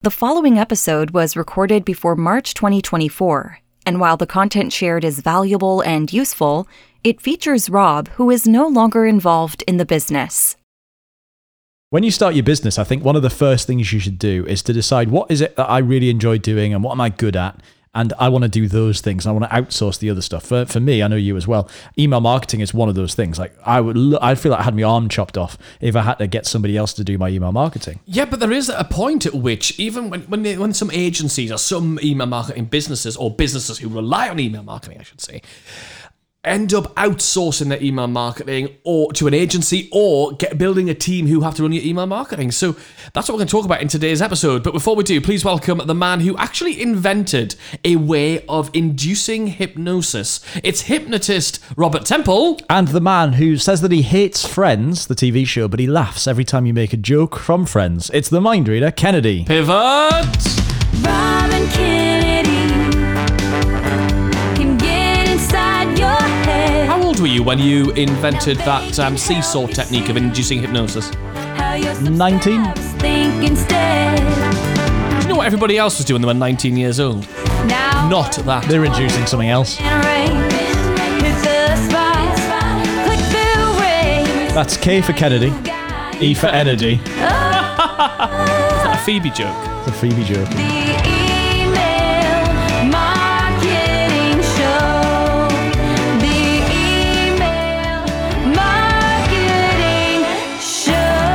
The following episode was recorded before March 2024, and while the content shared is valuable and useful, it features Rob, who is no longer involved in the business. When you start your business, I think one of the first things you should do is to decide what is it that I really enjoy doing and what am I good at. And I want to do those things. I want to outsource the other stuff. For me, I know you as well. Email marketing is one of those things. Like I feel like I had my arm chopped off if I had to get somebody else to do my email marketing. Yeah, but there is a point at which even when some agencies or some email marketing businesses or businesses who rely on email marketing, I should say, end up outsourcing their email marketing or to an agency or building a team who have to run your email marketing. So that's what we're going to talk about in today's episode. But before we do, please welcome the man who actually invented a way of inducing hypnosis. It's hypnotist Robert Temple. And the man who says that he hates Friends, the TV show, but he laughs every time you make a joke from Friends. It's the mind reader, Kennedy. Pivot! Rob and Kennedy can get inside your head. How old were you when you invented that seesaw technique of inducing hypnosis? 19? Think instead. Do you know what everybody else was doing when they were 19 years old? Now Not that. They're inducing something else. it's a spot. Click the ring. That's K for Kennedy, E for energy. Is that a Phoebe joke? It's a Phoebe joke. The email marketing show. The email marketing show.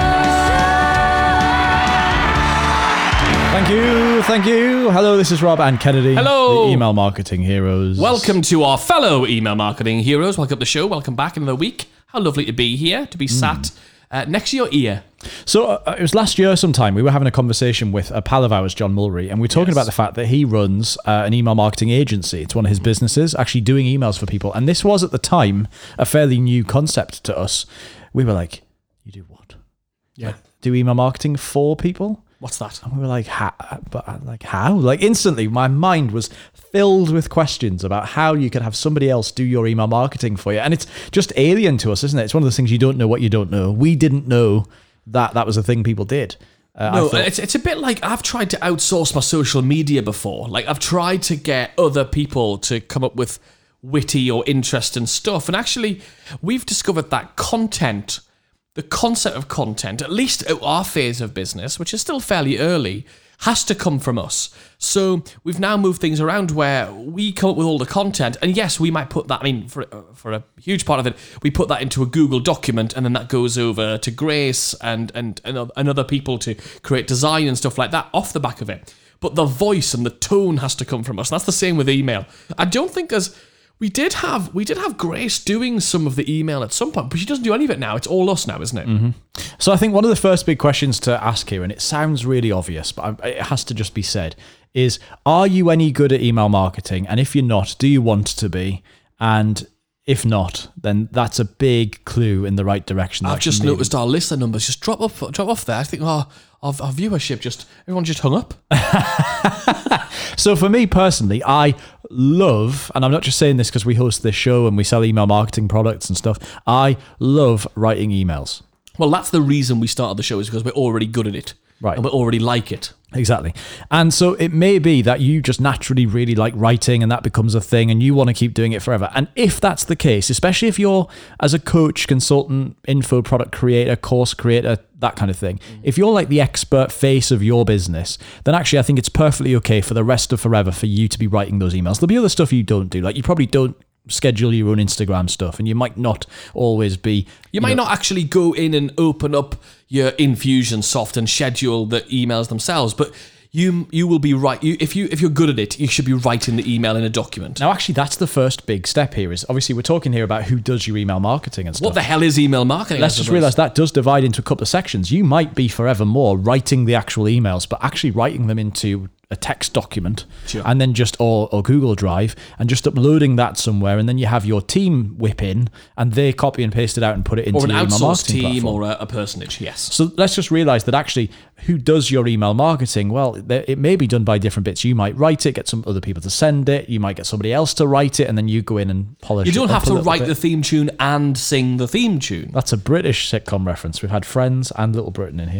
Thank you. Hello, this is Rob and Kennedy. Hello. The email marketing heroes. Welcome to our fellow email marketing heroes. Welcome to the show. Welcome back another week. How lovely to be here, to be sat next to your ear. So it was last year sometime, we were having a conversation with a pal of ours, John Mulry, and we were talking about the fact that he runs an email marketing agency. It's one of his businesses, actually doing emails for people. And this was at the time a fairly new concept to us. We were like, you do what? Yeah. Do email marketing for people? What's that? And we were like, how? Like instantly, my mind was filled with questions about how you could have somebody else do your email marketing for you. And it's just alien to us, isn't it? It's one of those things you don't know what you don't know. We didn't know that was a thing people did. No, it's a bit like I've tried to outsource my social media before. Like I've tried to get other people to come up with witty or interesting stuff. And actually, we've discovered that content, the concept of content, at least at our phase of business, which is still fairly early, has to come from us. So we've now moved things around where we come up with all the content, and yes, we might put that, for a huge part of it, we put that into a Google document, and then that goes over to Grace and other people to create design and stuff like that off the back of it. But the voice and the tone has to come from us. That's the same with email. I don't think we did have Grace doing some of the email at some point, but she doesn't do any of it now. It's all us now, isn't it? Mm-hmm. So I think one of the first big questions to ask here, and it sounds really obvious, but it has to just be said, is are you any good at email marketing? And if you're not, do you want to be? And if not, then that's a big clue in the right direction. I've just noticed our listener numbers just drop off there. I think our viewership everyone just hung up. So for me personally, I love, and I'm not just saying this because we host this show and we sell email marketing products and stuff, I love writing emails. Well, that's the reason we started the show, is because we're already good at it. Right. And we already like it. Exactly. And so it may be that you just naturally really like writing and that becomes a thing and you want to keep doing it forever. And if that's the case, especially if you're as a coach, consultant, info product creator, course creator, that kind of thing, if you're like the expert face of your business, then actually I think it's perfectly okay for the rest of forever for you to be writing those emails. There'll be other stuff you don't do. Like you probably don't schedule your own Instagram stuff, and you might not always be... You might not actually go in and open up your Infusionsoft and schedule the emails themselves, but you will be right. If you're good at it, you should be writing the email in a document. Now, actually, that's the first big step here. Is obviously we're talking here about who does your email marketing and stuff. What the hell is email marketing? Let's just realize that does divide into a couple of sections. You might be forevermore writing the actual emails, but actually writing them into a text document, sure, and then just or Google Drive and just uploading that somewhere, and then you have your team whip in and they copy and paste it out and put it into or an your email outsourced marketing team platform. or a personage. Yes. So let's just realize that actually who does your email marketing? Well, it may be done by different bits. You might write it, get some other people to send it. You might get somebody else to write it, and then you go in and polish it. You don't have up a to little write bit. the theme tune and sing the theme tune. That's a British sitcom reference. We've had Friends and Little Britain in here. This is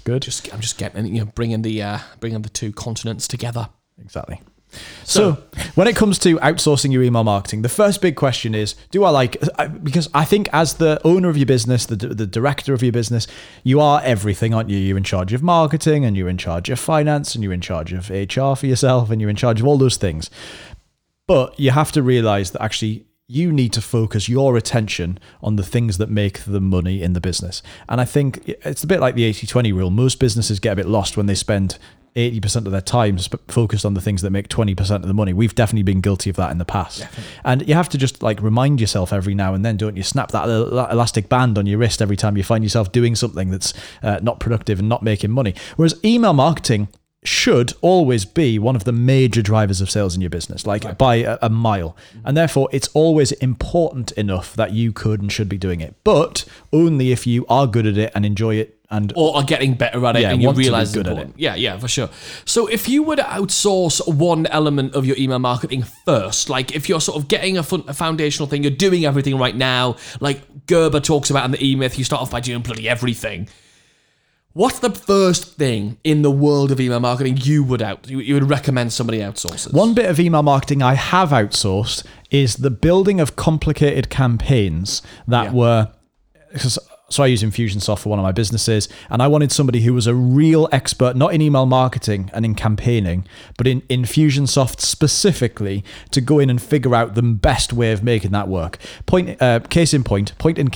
good. I'm just getting, bringing the two continents together. Exactly. So when it comes to outsourcing your email marketing, the first big question is, because I think as the owner of your business, the director of your business, you are everything, aren't you? You're in charge of marketing, and you're in charge of finance, and you're in charge of HR for yourself, and you're in charge of all those things. But you have to realize that actually you need to focus your attention on the things that make the money in the business. And I think it's a bit like the 80-20 rule. Most businesses get a bit lost when they spend 80% of their time focused on the things that make 20% of the money. We've definitely been guilty of that in the past. Definitely. And you have to just remind yourself every now and then, don't you? Snap that elastic band on your wrist every time you find yourself doing something that's not productive and not making money. Whereas email marketing should always be one of the major drivers of sales in your business, by a mile. And therefore, it's always important enough that you could and should be doing it, but only if you are good at it and enjoy it, or are getting better at it, and you realize it's important. Yeah, for sure. So if you were to outsource one element of your email marketing first, like if you're sort of getting a foundational thing, you're doing everything right now, like Gerber talks about in the E-Myth, you start off by doing bloody everything. What's the first thing in the world of email marketing you would recommend somebody outsources? One bit of email marketing I have outsourced is the building of complicated campaigns that were... So I use Infusionsoft for one of my businesses, and I wanted somebody who was a real expert, not in email marketing and in campaigning, but in Infusionsoft specifically, to go in and figure out the best way of making that work. Case in point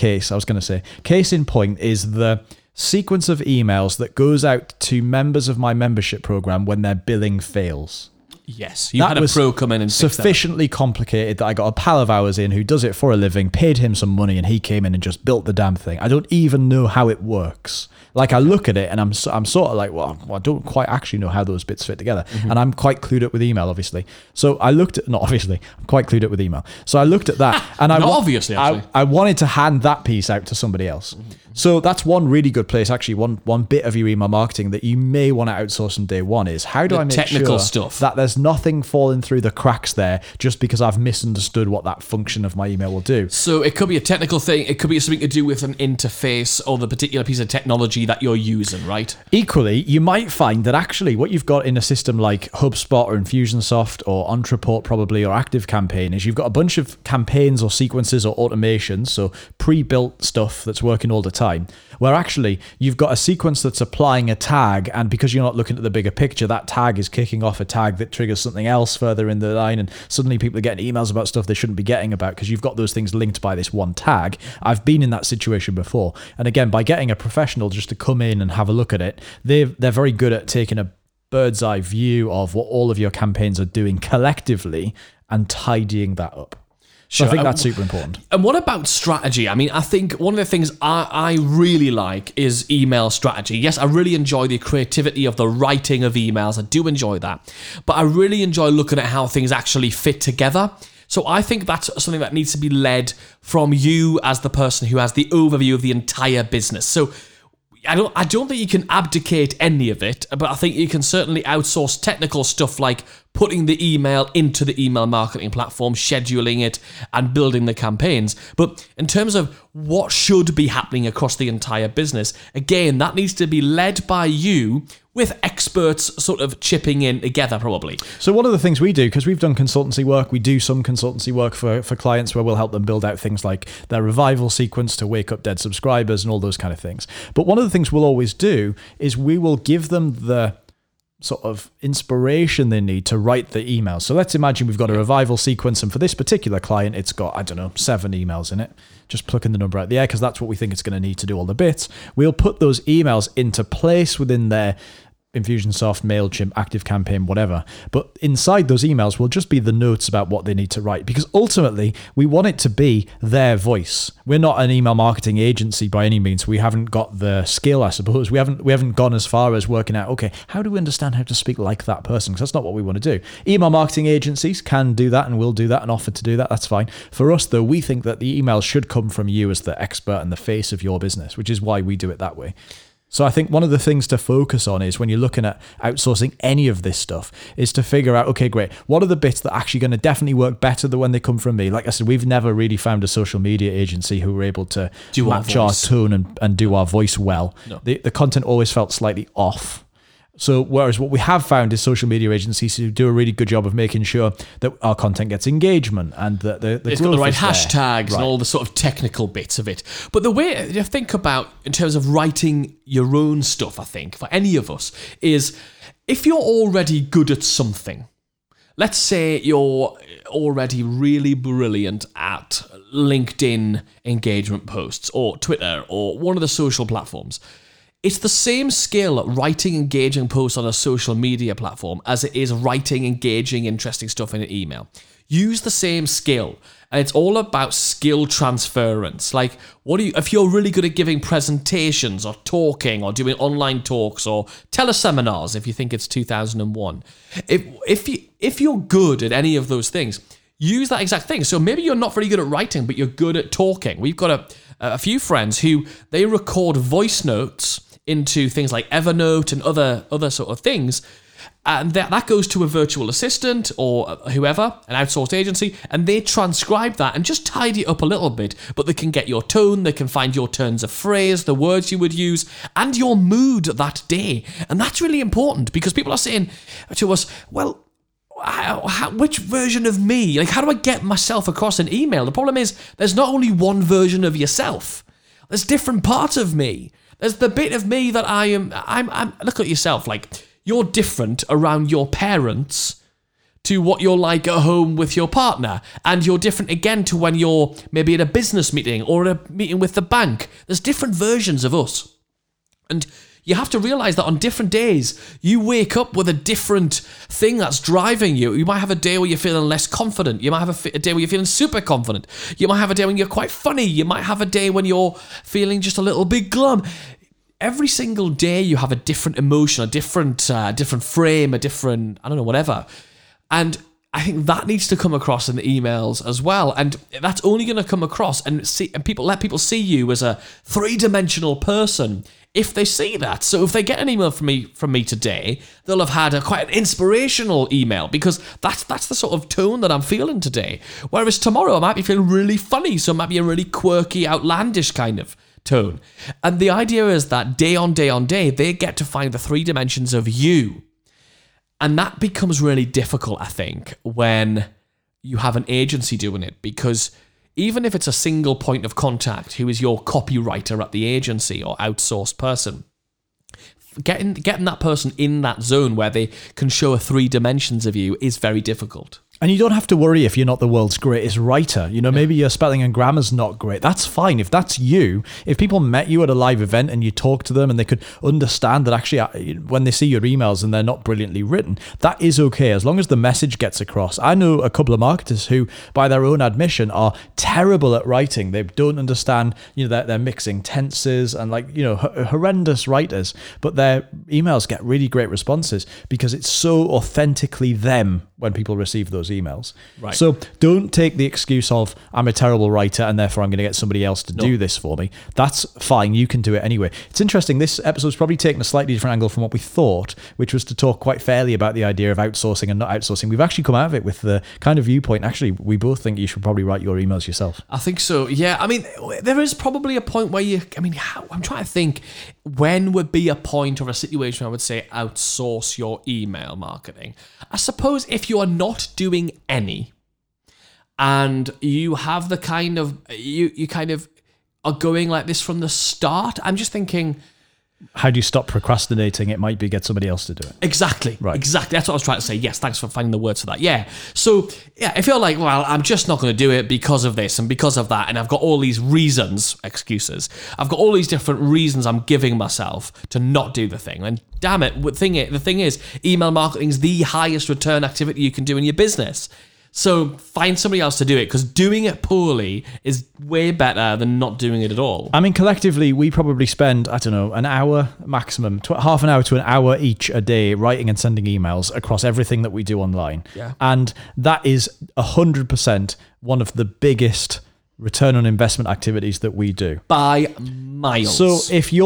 is the sequence of emails that goes out to members of my membership program when their billing fails. Yes, you had a pro come in and sufficiently complicated that I got a pal of ours in who does it for a living, paid him some money, and he came in and just built the damn thing. I don't even know how it works. Like, I look at it and I'm sort of like, well, I don't quite actually know how those bits fit together. Mm-hmm. And I'm quite clued up with email, obviously. So I looked at, not obviously, I'm quite clued up with email. So I looked at that and I wanted to hand that piece out to somebody else. Mm-hmm. So that's one really good place, actually, one bit of your email marketing that you may want to outsource on day one is, how do I make technical sure stuff that there's nothing falling through the cracks there just because I've misunderstood what that function of my email will do. So it could be a technical thing, it could be something to do with an interface or the particular piece of technology that you're using, right? Equally, you might find that actually what you've got in a system like HubSpot or Infusionsoft or Ontraport probably or ActiveCampaign is you've got a bunch of campaigns or sequences or automations, so pre-built stuff that's working all the time, where actually you've got a sequence that's applying a tag, and because you're not looking at the bigger picture, that tag is kicking off a tag that triggers something else further in the line, and suddenly people are getting emails about stuff they shouldn't be getting about because you've got those things linked by this one tag. I've been in that situation before, and again, by getting a professional just to come in and have a look at it, they're very good at taking a bird's eye view of what all of your campaigns are doing collectively and tidying that up. So I think that's super important. And what about strategy? I mean, I think one of the things I really like is email strategy. Yes, I really enjoy the creativity of the writing of emails. I do enjoy that. But I really enjoy looking at how things actually fit together. So I think that's something that needs to be led from you as the person who has the overview of the entire business. So I don't think you can abdicate any of it, but I think you can certainly outsource technical stuff like putting the email into the email marketing platform, scheduling it, and building the campaigns. But in terms of what should be happening across the entire business, again, that needs to be led by you with experts sort of chipping in together, probably. So one of the things we do, because we've done consultancy work, we do some consultancy work for clients where we'll help them build out things like their revival sequence to wake up dead subscribers and all those kind of things. But one of the things we'll always do is we will give them the sort of inspiration they need to write the emails. So let's imagine we've got a revival sequence, and for this particular client, it's got, 7 emails in it. Just plucking the number out the air because that's what we think it's going to need to do all the bits. We'll put those emails into place within their Infusionsoft, MailChimp, ActiveCampaign, whatever. But inside those emails will just be the notes about what they need to write, because ultimately we want it to be their voice. We're not an email marketing agency by any means. We haven't got the skill, I suppose. We haven't gone as far as working out, okay, how do we understand how to speak like that person? Because that's not what we want to do. Email marketing agencies can do that and will do that and offer to do that. That's fine. For us, though, we think that the email should come from you as the expert and the face of your business, which is why we do it that way. So I think one of the things to focus on is when you're looking at outsourcing any of this stuff is to figure out, okay, great, what are the bits that are actually going to definitely work better than when they come from me? Like I said, we've never really found a social media agency who were able to Do our match our voice. tone and do our voice well. No. The content always felt slightly off. So whereas what we have found is social media agencies who do a really good job of making sure that our content gets engagement and that the It's got the growth right is there. hashtags Right. and all the sort of technical bits of it. But the way you think about in terms of writing your own stuff, I think, for any of us, is if you're already good at something, let's say you're already really brilliant at LinkedIn engagement posts or Twitter or one of the social platforms. It's the same skill at writing engaging posts on a social media platform as it is writing engaging, interesting stuff in an email. Use the same skill, and it's all about skill transference. Like, if you're really good at giving presentations or talking or doing online talks or teleseminars, if you think it's 2001, if you're good at any of those things, use that exact thing. So maybe you're not very good at writing, but you're good at talking. We've got a few friends who they record voice notes into things like Evernote and other sort of things, and that goes to a virtual assistant or whoever, an outsourced agency, and they transcribe that and just tidy it up a little bit, but they can get your tone, they can find your turns of phrase, the words you would use, and your mood that day. And that's really important because people are saying to us, well, which version of me? Like, how do I get myself across an email? The problem is there's not only one version of yourself. There's different parts of me. There's the bit of me that I'm look at yourself, like you're different around your parents to what you're like at home with your partner. And you're different again to when you're maybe at a business meeting or at a meeting with the bank. There's different versions of us. And you have to realize that on different days, you wake up with a different thing that's driving you. You might have a day where you're feeling less confident. You might have a day where you're feeling super confident. You might have a day when you're quite funny. You might have a day when you're feeling just a little bit glum. Every single day you have a different emotion, a different frame, a different, I don't know, whatever. And I think that needs to come across in the emails as well. And that's only going to come across and let people see you as a three-dimensional person if they see that. So if they get an email from me today, they'll have had quite an inspirational email because that's the sort of tone that I'm feeling today. Whereas tomorrow I might be feeling really funny, so it might be a really quirky, outlandish kind of tone. And the idea is that day on day on day, they get to find the three dimensions of you. And that becomes really difficult, I think, when you have an agency doing it, because even if it's a single point of contact who is your copywriter at the agency or outsourced person, getting that person in that zone where they can show three dimensions of you is very difficult. And you don't have to worry if you're not the world's greatest writer. You know, maybe your spelling and grammar's not great. That's fine. If that's you, if people met you at a live event and you talk to them and they could understand that actually when they see your emails and they're not brilliantly written, that is okay as long as the message gets across. I know a couple of marketers who, by their own admission, are terrible at writing. They don't understand, they're mixing tenses and horrendous writers, but their emails get really great responses because it's so authentically them when people receive those emails. Right. So don't take the excuse of I'm a terrible writer and therefore I'm going to get somebody else to do this for me. That's fine. You can do it anyway. It's interesting. This episode's probably taken a slightly different angle from what we thought, which was to talk quite fairly about the idea of outsourcing and not outsourcing. We've actually come out of it with the kind of viewpoint. Actually, we both think you should probably write your emails yourself. I think so. Yeah. I mean, there is probably a point where I'm trying to think when would be a point or a situation where I would say outsource your email marketing. I suppose if you are not doing any and you have the kind of, you kind of are going like this from the start, I'm just thinking, how do you stop procrastinating? It might be get somebody else to do it. Exactly. Right. Exactly. That's what I was trying to say. Yes, thanks for finding the words for that. Yeah. So, yeah, if you're like, well, I'm just not going to do it because of this and because of that, and I've got all these excuses. I've got all these different reasons I'm giving myself to not do the thing. And damn it, the thing is, email marketing is the highest return activity you can do in your business. So find somebody else to do it because doing it poorly is way better than not doing it at all. I mean, collectively, we probably spend, I don't know, an hour maximum, half an hour to an hour each a day writing and sending emails across everything that we do online. Yeah. And that is 100% one of the biggest return on investment activities that we do. By miles. So if you're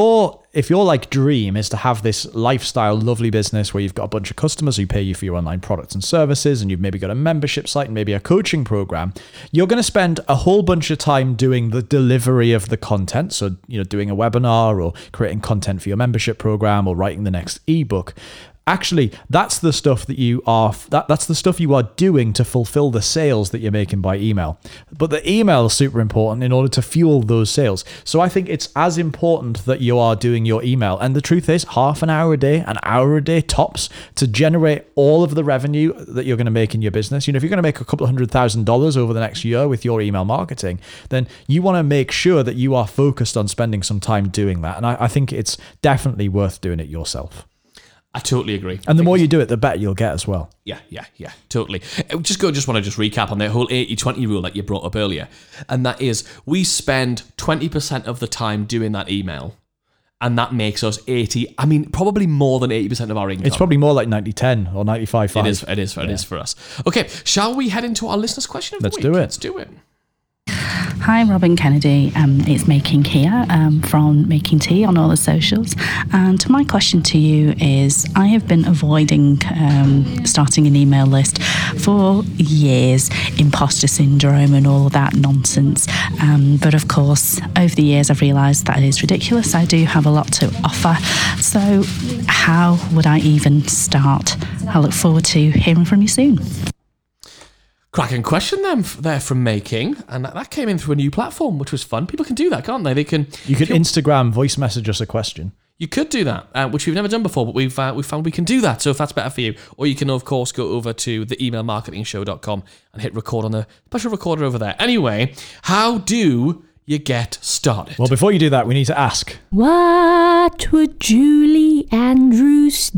if your like dream is to have this lifestyle, lovely business where you've got a bunch of customers who pay you for your online products and services, and you've maybe got a membership site and maybe a coaching program, you're going to spend a whole bunch of time doing the delivery of the content. So, doing a webinar or creating content for your membership program or writing the next ebook. Actually, that's the stuff that's the stuff you are doing to fulfill the sales that you're making by email. But the email is super important in order to fuel those sales. So I think it's as important that you are doing your email. And the truth is, half an hour a day, an hour a day tops, to generate all of the revenue that you're going to make in your business. If you're going to make a couple of $100,000 over the next year with your email marketing, then you want to make sure that you are focused on spending some time doing that. And I think it's definitely worth doing it yourself. I totally agree. And the more you do it, the better you'll get as well. Yeah, totally. Just want to recap on the whole 80-20 rule that you brought up earlier. And that is, we spend 20% of the time doing that email, and that makes us probably more than 80% of our income. It's probably more like 90-10 or 95-5. It is for us. Okay, shall we head into our listeners' question of the week? Let's do it. Hi, Robin Kennedy. It's Making here from Making Tea on all the socials. And my question to you is, I have been avoiding starting an email list for years, imposter syndrome and all that nonsense. But of course, over the years, I've realised that it is ridiculous. I do have a lot to offer. So how would I even start? I look forward to hearing from you soon. Cracking question there from Making, and that came in through a new platform, which was fun. People can do that, can't they? You can Instagram voice message us a question. You could do that, which we've never done before, but we've found we can do that. So if that's better for you, or you can of course go over to theemailmarketingshow.com and hit record on the special recorder over there. Anyway, how do you get started? Well, before you do that, we need to ask, What would Julie Andrews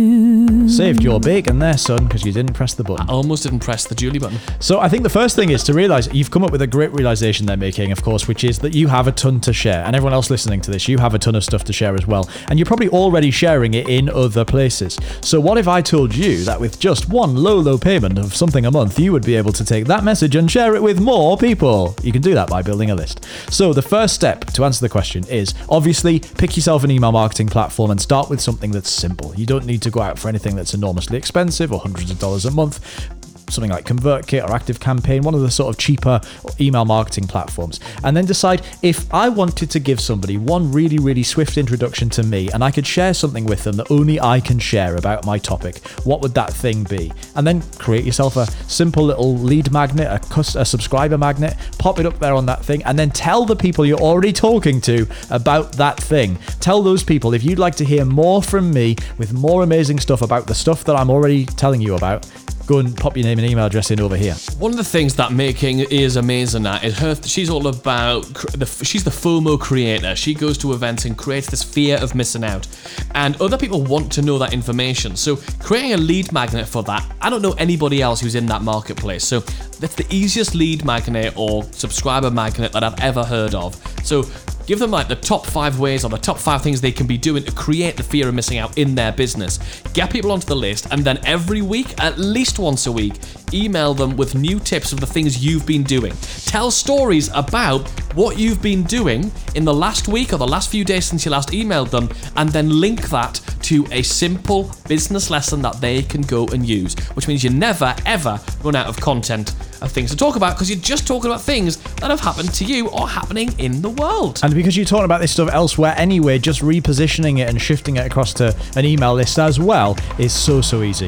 do? Saved your bacon there, son, because you didn't press the button. I almost didn't press the Julie button. So I think the first thing is to realise you've come up with a great realisation they're making, of course, which is that you have a ton to share. And everyone else listening to this, you have a ton of stuff to share as well. And you're probably already sharing it in other places. So what if I told you that with just one low payment of something a month, you would be able to take that message and share it with more people? You can do that by building a list. So the first step to answer the question is, obviously, pick yourself an email marketing platform and start with something that's simple. You don't need to go out for anything that's enormously expensive or hundreds of dollars a month. Something like ConvertKit or ActiveCampaign, one of the sort of cheaper email marketing platforms. And then decide, if I wanted to give somebody one really, really swift introduction to me and I could share something with them that only I can share about my topic, what would that thing be? And then create yourself a simple little lead magnet, a subscriber magnet, pop it up there on that thing, and then tell the people you're already talking to about that thing. Tell those people, if you'd like to hear more from me with more amazing stuff about the stuff that I'm already telling you about, go and pop your name and email address in over here. One of the things that Making is amazing at is she's all about, she's the FOMO creator. She goes to events and creates this fear of missing out. And other people want to know that information. So creating a lead magnet for that, I don't know anybody else who's in that marketplace. So that's the easiest lead magnet or subscriber magnet that I've ever heard of. So give them like the top 5 ways or the top 5 things they can be doing to create the fear of missing out in their business. Get people onto the list, and then every week, at least once a week, email them with new tips of the things you've been doing. Tell stories about what you've been doing in the last week or the last few days since you last emailed them, and then link that to a simple business lesson that they can go and use, which means you never ever run out of content of things to talk about, because you're just talking about things that have happened to you or happening in the world. And because you're talking about this stuff elsewhere anyway, just repositioning it and shifting it across to an email list as well is so easy.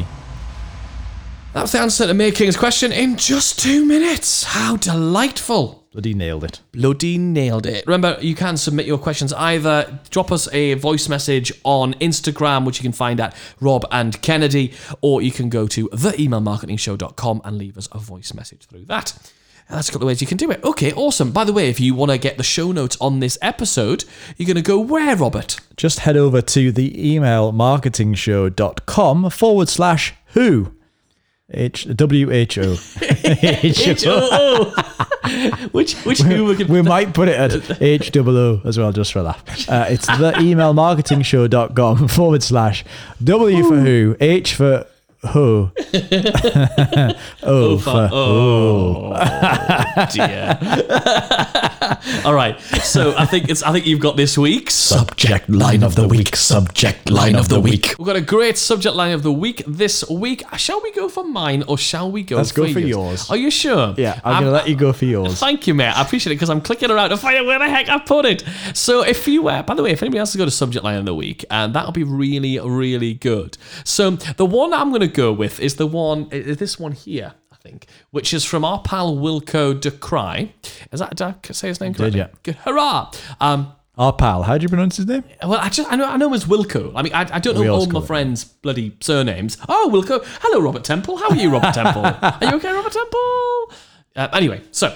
That's the answer to Making's question in just 2 minutes. How delightful. Bloody nailed it. Bloody nailed it. Remember, you can submit your questions. Either drop us a voice message on Instagram, which you can find at Rob and Kennedy, or you can go to theemailmarketingshow.com and leave us a voice message through that. That's a couple of ways you can do it. Okay, awesome. By the way, if you want to get the show notes on this episode, you're going to go where, Robert? Just head over to theemailmarketingshow.com/who. WHO. Which who we might put it at HOO as well, just for that. It's theemailmarketingshow.com /W for who, H for ho. O for oh dear. All right. So I think you've got this week's Subject line of the week. Subject line of the week. We've got a great subject line of the week this week. Shall we go for mine or shall we go Let's for go for yours. Are you sure? Yeah, I'm going to let you go for yours. Thank you, mate. I appreciate it because I'm clicking around to find out where the heck I put it. So if you, by the way, if anybody else has got a subject line of the week, that'll be really, really good. So the one I'm going to go with is this one here, I think, which is from our pal Wilco de Cry. Did I say his name correctly? Yeah. Good. Hurrah! Our pal, how do you pronounce his name? Well, I know him as Wilco. I mean, I don't know all my friends' bloody surnames. Oh, Wilco. Hello, Robert Temple. How are you, Robert Temple? Are you okay, Robert Temple? Anyway, so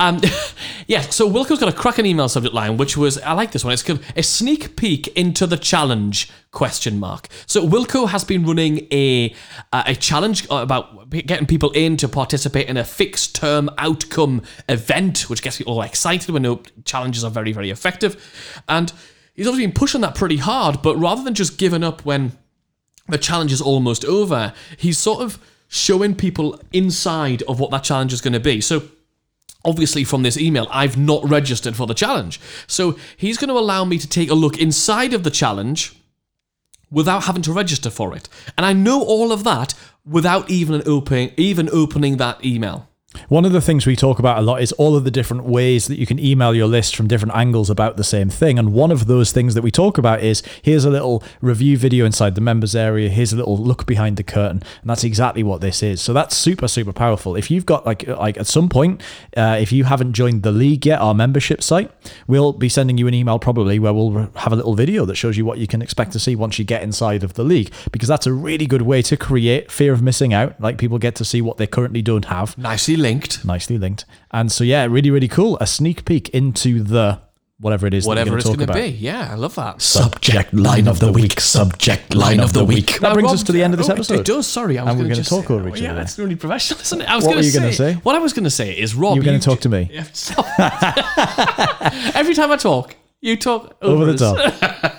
so Wilco's got a cracking email subject line, which was, I like this one. It's called a sneak peek into the challenge ? So Wilco has been running a challenge about getting people in to participate in a fixed term outcome event, which gets people all excited. We know challenges are very, very effective, and he's obviously been pushing that pretty hard. But rather than just giving up when the challenge is almost over, he's sort of showing people inside of what that challenge is going to be. So obviously from this email, I've not registered for the challenge. So he's going to allow me to take a look inside of the challenge without having to register for it. And I know all of that without even opening that email. One of the things we talk about a lot is all of the different ways that you can email your list from different angles about the same thing. And one of those things that we talk about is, here's a little review video inside the members area. Here's a little look behind the curtain. And that's exactly what this is. So that's super, super powerful. If you've got like at some point, if you haven't joined the league yet, our membership site, we'll be sending you an email probably where we'll have a little video that shows you what you can expect to see once you get inside of the league, because that's a really good way to create fear of missing out. Like, people get to see what they currently don't have. Nicely linked. And so, yeah, really, really cool. A sneak peek into the whatever it is whatever that it's going to be. Yeah, I love that. Subject line of the week. Subject line of the week. That brings us to the end of this episode. It does. Sorry, and we're going to talk over each other. Yeah, that's really professional, isn't it? What were you going to say? What I was going to say is, Rob, you're going to talk to me. Every time I talk, you talk over the top.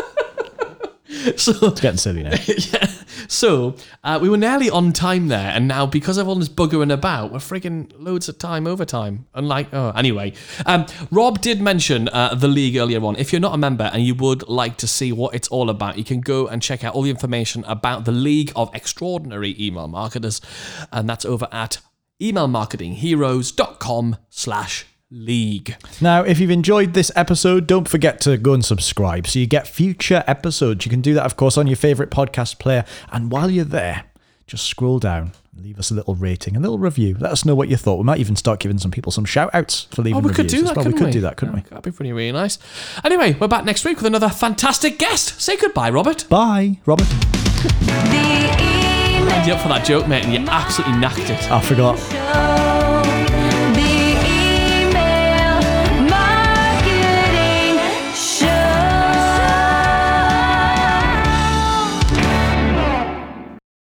So it's getting silly now. Yeah. So we were nearly on time there, and now because of all this buggering about, we're frigging loads of time overtime. Anyway, Rob did mention the league earlier on. If you're not a member and you would like to see what it's all about, you can go and check out all the information about the League of Extraordinary Email Marketers, and that's over at emailmarketingheroes.com/league. Now, if you've enjoyed this episode, don't forget to go and subscribe so you get future episodes. You can do that, of course, on your favorite podcast player. And while you're there, just scroll down, leave us a little rating, a little review. Let us know what you thought. We might even start giving some people some shout outs for leaving reviews. We could do that, couldn't we? We could do that, couldn't we? That'd be pretty really nice. Anyway, we're back next week with another fantastic guest. Say goodbye, Robert. Bye, Robert. I lined you up for that joke, mate, and you absolutely knacked it. I forgot.